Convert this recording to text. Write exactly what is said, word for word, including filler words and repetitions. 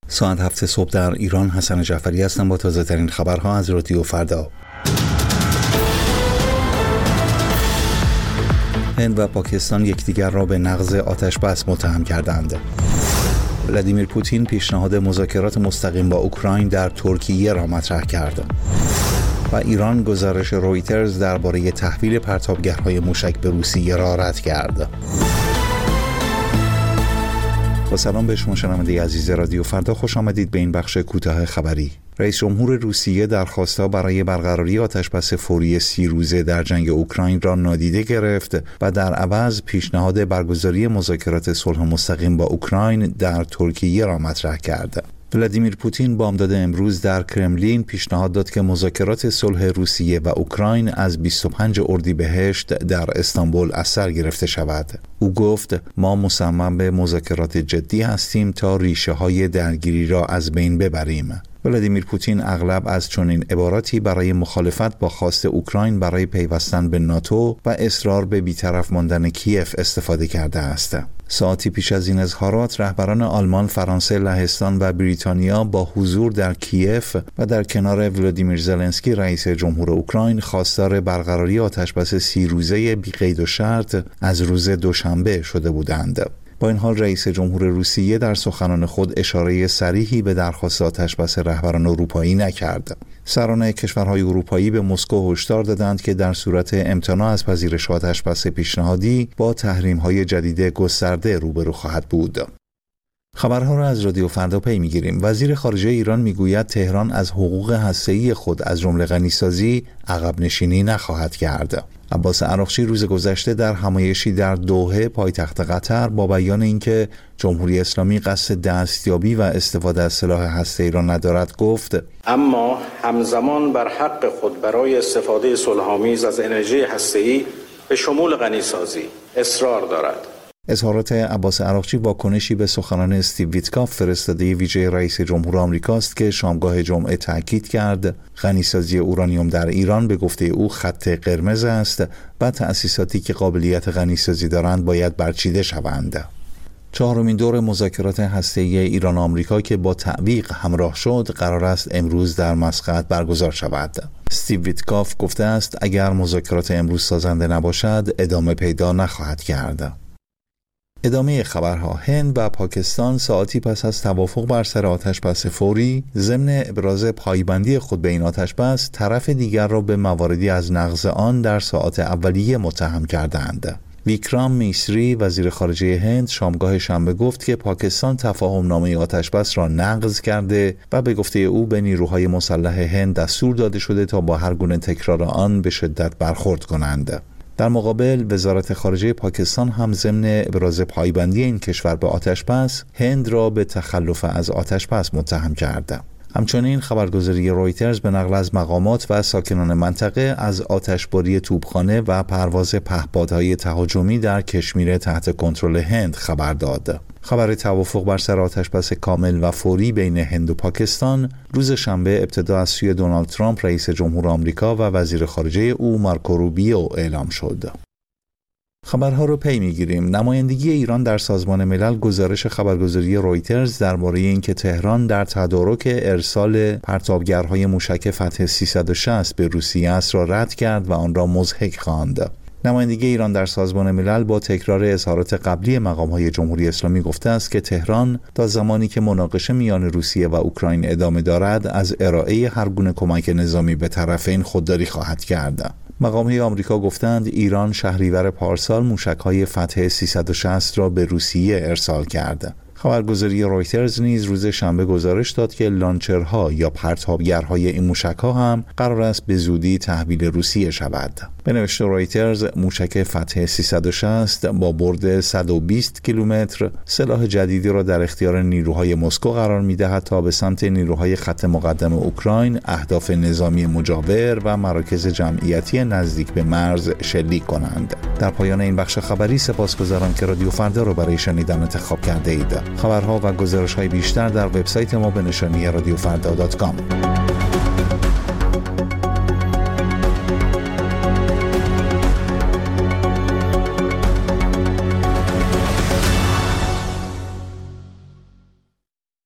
ساعت هفت صبح در ایران. حسن جعفری هستم با تازه ترین خبرها از رادیو فردا. هند و پاکستان یکدیگر را به نقض آتش‌بس متهم کردند. ولادیمیر پوتین پیشنهاد مذاکرات مستقیم با اوکراین در ترکیه را مطرح کرد. و ایران گزارش رویترز درباره تحویل پرتابگرهای موشک به روسیه را رد کرد. با سلام به شما شنونده عزیز رادیو فردا، خوش آمدید به این بخش کوتاه خبری. رئیس جمهور روسیه درخواست‌ها برای برقراری آتش‌بس فوری سی روزه در جنگ اوکراین را نادیده گرفت و در عوض پیشنهاد برگزاری مذاکرات صلح مستقیم با اوکراین در ترکیه را مطرح کرد. ولادیمیر پوتین بامداد امروز در کرملین پیشنهاد داد که مذاکرات صلح روسیه و اوکراین از بیست و پنجم اردیبهشت در استانبول از سر گرفته شود. او گفت ما مصمم به مذاکرات جدی هستیم تا ریشه های درگیری را از بین ببریم. ولادیمیر پوتین اغلب از چنین عباراتی برای مخالفت با خواست اوکراین برای پیوستن به ناتو و اصرار به بی‌طرف ماندن کیف استفاده کرده است. ساعتی پیش از این اظهارات، رهبران آلمان، فرانسه، لهستان و بریتانیا با حضور در کیف و در کنار ولادیمیر زلنسکی رئیس جمهور اوکراین خواستار برقراری آتش‌بس سی روزه بی قید و شرط از روز دوشنبه شده بودند. با این حال رئیس جمهور روسیه در سخنان خود اشاره صریحی به درخواست آتش‌بس رهبران اروپایی نکرد. سران کشورهای اروپایی به مسکو هشدار دادند که در صورت امتناع از پذیرش آتش‌بس پیشنهادی با تحریم‌های جدید گسترده روبرو خواهد بود. خبرها را از رادیو فردا پی می‌گیریم. وزیر خارجه ایران میگوید تهران از حقوق هسته‌ای خود از جمله غنیسازی عقب نشینی نخواهد کرد. عباس عراقچی روز گذشته در همایشی در دوحه پایتخت قطر با بیان اینکه جمهوری اسلامی قصد دستیابی و استفاده از سلاح هسته‌ای را ندارد گفت: اما همزمان بر حق خود برای استفاده صلح‌آمیز از انرژی هسته‌ای به شمول غنیسازی اصرار دارد. اظهارات عباس عراقچی واکنشی به سخنان استیو ویتکاف فرستاده ویژه رئیس جمهور آمریکاست که شامگاه جمعه تاکید کرد غنیسازی اورانیوم در ایران به گفته او خط قرمز است و تأسیساتی که قابلیت غنیسازی دارند باید برچیده شوند. چهارمین دور مذاکرات هسته‌ای ایران و آمریکا که با تعویق همراه شد قرار است امروز در مسقط برگزار شود. استیو ویتکاف گفته است اگر مذاکرات امروز سازنده نباشد ادامه پیدا نخواهد کرد. ادامه خبرها. هند و پاکستان ساعتی پس از توافق بر سر آتش‌بس فوری ضمن ابراز پایبندی خود به این آتش‌بس طرف دیگر را به مواردی از نقض آن در ساعات اولیه متهم کردند. ویکرام میسری وزیر خارجه هند شامگاه شنبه گفت که پاکستان تفاهم نامه آتش‌بس را نقض کرده و به گفته او به نیروهای مسلح هند دستور داده شده تا با هر گونه تکرار آن به شدت برخورد کنند. در مقابل وزارت خارجه پاکستان هم ضمن ابراز پایبندی این کشور به آتش‌بس هند را به تخلف از آتش‌بس متهم کرد. همچنین خبرگزاری رویترز به نقل از مقامات و ساکنان منطقه از آتشباری توپخانه و پرواز پهپادهای تهاجمی در کشمیر تحت کنترل هند خبر داد. خبر توافق بر سر آتش‌بس کامل و فوری بین هند و پاکستان روز شنبه ابتدا از سوی دونالد ترامپ رئیس جمهور آمریکا و وزیر خارجه او مارکو روبیو اعلام شد. خبرها رو پی میگیریم. نمایندگی ایران در سازمان ملل گزارش خبرگزاری رویترز درباره اینکه تهران در تدارک ارسال پرتابگرهای موشک فتح سیصد و شصت به روسیه است را رد کرد و آن را مضحک خواند. نمایندگی ایران در سازمان ملل با تکرار اظهارات قبلی مقام‌های جمهوری اسلامی گفته است که تهران تا زمانی که مناقشه میان روسیه و اوکراین ادامه دارد از ارائه هر گونه کمک نظامی به طرفین خودداری خواهد کرد. مقام‌های آمریکا گفتند ایران شهریور پارسال موشک‌های فتح سیصد و شصت را به روسیه ارسال کرد. خبرگزاری رویترز نیز روز شنبه گزارش داد که لانچرها یا پرتابگرهای این موشک‌ها هم قرار است به زودی تحویل روسیه شود. به نوشته رویترز، موشک فتح سیصد و شصت با برد صد و بیست کیلومتر سلاح جدیدی را در اختیار نیروهای مسکو قرار می‌دهد تا به سمت نیروهای خط مقدم اوکراین، اهداف نظامی مجاور و مراکز جمعیتی نزدیک به مرز شلیک کنند. در پایان این بخش خبری سپاسگزارم که رادیو فردا را برای شنیدن انتخاب کرده اید. خبرها و گزارش‌های بیشتر در وبسایت ما به نشانی رادیو فردا دات کام.